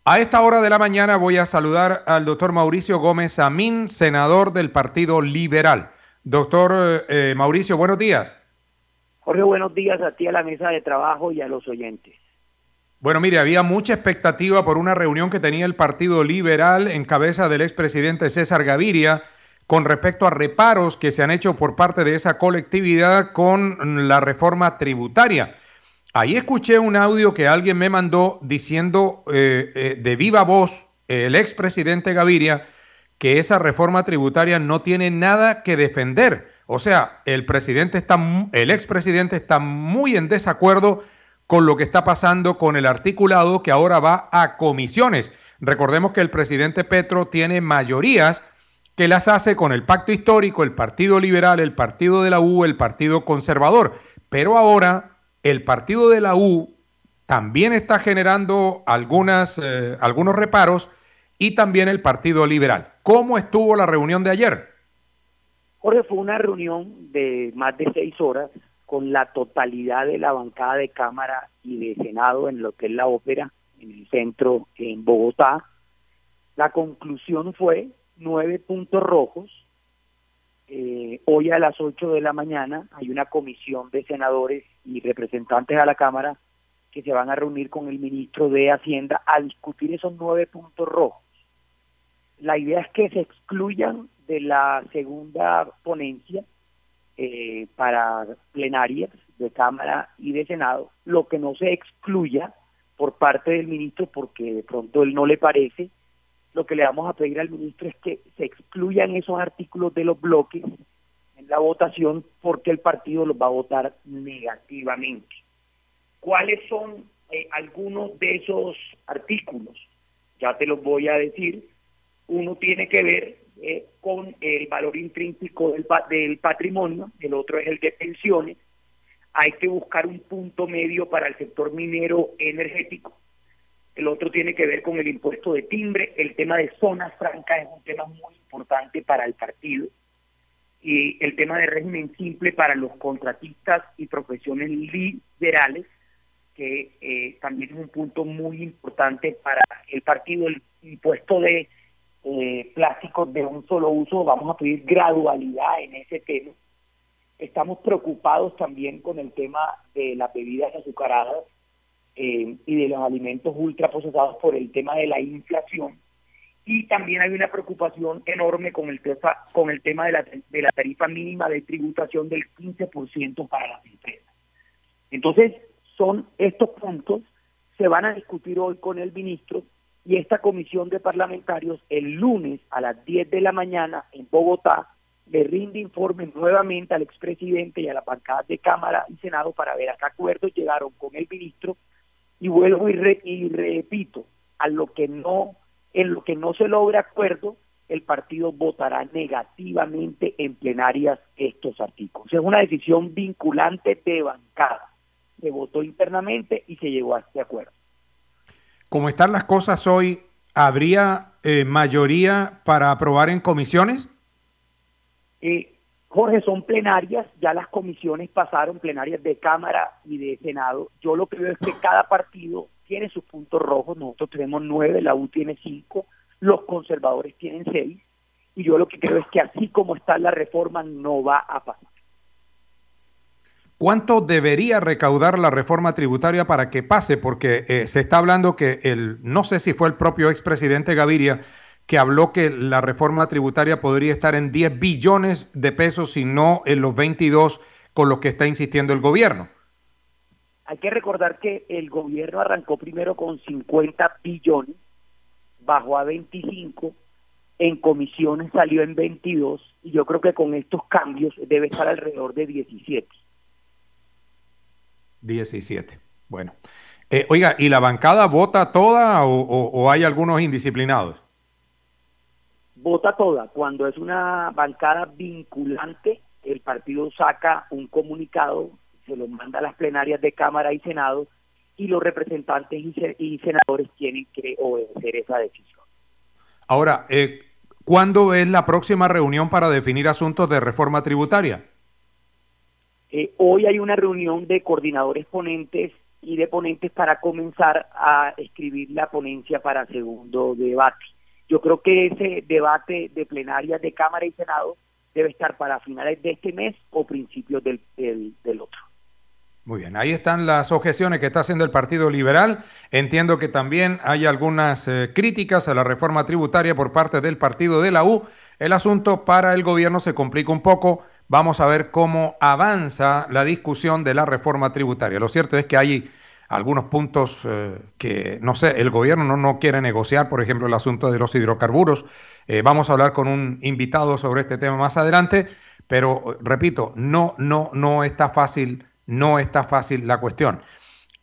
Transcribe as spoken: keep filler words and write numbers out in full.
A esta hora de la mañana voy a saludar al doctor Mauricio Gómez Amín, senador del Partido Liberal. Doctor eh, Mauricio, buenos días. Jorge, buenos días a ti, a la mesa de trabajo y a los oyentes. Bueno, mire, había mucha expectativa por una reunión que tenía el Partido Liberal en cabeza del expresidente César Gaviria con respecto a reparos que se han hecho por parte de esa colectividad con la reforma tributaria. Ahí escuché un audio que alguien me mandó diciendo eh, eh, de viva voz eh, el expresidente Gaviria que esa reforma tributaria no tiene nada que defender. O sea, el presidente está, el expresidente está muy en desacuerdo con lo que está pasando con el articulado que ahora va a comisiones. Recordemos que el presidente Petro tiene mayorías que las hace con el pacto histórico, el Partido Liberal, el Partido de la U, el Partido Conservador. Pero ahora el Partido de la U también está generando algunas, eh, algunos reparos y también el Partido Liberal. ¿Cómo estuvo la reunión de ayer? Jorge, fue una reunión de más de seis horas con la totalidad de la bancada de Cámara y de Senado en lo que es la ópera, en el centro, en Bogotá. La conclusión fue nueve puntos rojos. Eh, hoy a las ocho de la mañana hay una comisión de senadores y representantes a la Cámara que se van a reunir con el ministro de Hacienda a discutir esos nueve puntos rojos. La idea es que se excluyan de la segunda ponencia eh, para plenarias de Cámara y de Senado, lo que no se excluya por parte del ministro porque de pronto él no le parece. Lo que le vamos a pedir al ministro es que se excluyan esos artículos de los bloques en la votación porque el partido los va a votar negativamente. ¿Cuáles son eh, algunos de esos artículos? Ya te los voy a decir. Uno tiene que ver eh, con el valor intrínseco del, del patrimonio, el otro es el de pensiones. Hay que buscar un punto medio para el sector minero energético. El otro tiene que ver con el impuesto de timbre. El tema de zonas francas es un tema muy importante para el partido. Y el tema de régimen simple para los contratistas y profesiones liberales, que eh, también es un punto muy importante para el partido. El impuesto de eh, plásticos de un solo uso, vamos a pedir gradualidad en ese tema. Estamos preocupados también con el tema de las bebidas azucaradas eh, y de los alimentos ultraprocesados por el tema de la inflación. Y también hay una preocupación enorme con el, tefa, con el tema de la, de la tarifa mínima de tributación del quince por ciento para las empresas. Entonces, son estos puntos, se van a discutir hoy con el ministro y esta comisión de parlamentarios el lunes a las diez de la mañana en Bogotá le rinde informe nuevamente al expresidente y a la bancada de Cámara y Senado para ver a qué acuerdos llegaron con el ministro y vuelvo y, re, y repito, a lo que no, en lo que no se logra acuerdo, el partido votará negativamente en plenarias estos artículos. Es una decisión vinculante de bancada. Se votó internamente y se llegó a este acuerdo. Como están las cosas hoy, ¿habría eh, mayoría para aprobar en comisiones? Eh, Jorge, son plenarias, ya las comisiones pasaron, plenarias de Cámara y de Senado. Yo lo que veo es que cada partido tiene sus puntos rojos, nosotros tenemos nueve, la U tiene cinco, los conservadores tienen seis, y yo lo que creo es que así como está la reforma no va a pasar. ¿Cuánto debería recaudar la reforma tributaria para que pase? Porque eh, se está hablando que el, no sé si fue el propio expresidente Gaviria que habló que la reforma tributaria podría estar en diez billones de pesos y no en los veintidós con los que está insistiendo el gobierno. Hay que recordar que el gobierno arrancó primero con cincuenta billones, bajó a veinticinco, en comisiones salió en veintidós y yo creo que con estos cambios debe estar alrededor de diecisiete. diecisiete. Bueno. Eh, oiga, ¿y la bancada vota toda o, o, o hay algunos indisciplinados? Vota toda. Cuando es una bancada vinculante, el partido saca un comunicado, se lo manda a las plenarias de Cámara y Senado y los representantes y, se, y senadores tienen que obedecer esa decisión. Ahora, eh, ¿cuándo es la próxima reunión para definir asuntos de reforma tributaria? Eh, hoy hay una reunión de coordinadores ponentes y de ponentes para comenzar a escribir la ponencia para segundo debate. Yo creo que ese debate de plenarias de Cámara y Senado debe estar para finales de este mes o principios del, del, del otro. Muy bien, ahí están las objeciones que está haciendo el Partido Liberal. Entiendo que también hay algunas eh, críticas a la reforma tributaria por parte del Partido de la U. El asunto para el gobierno se complica un poco. Vamos a ver cómo avanza la discusión de la reforma tributaria. Lo cierto es que hay algunos puntos eh, que, no sé, el gobierno no, no quiere negociar, por ejemplo, el asunto de los hidrocarburos. Eh, vamos a hablar con un invitado sobre este tema más adelante, pero repito, no, no, no está fácil, no está fácil la cuestión.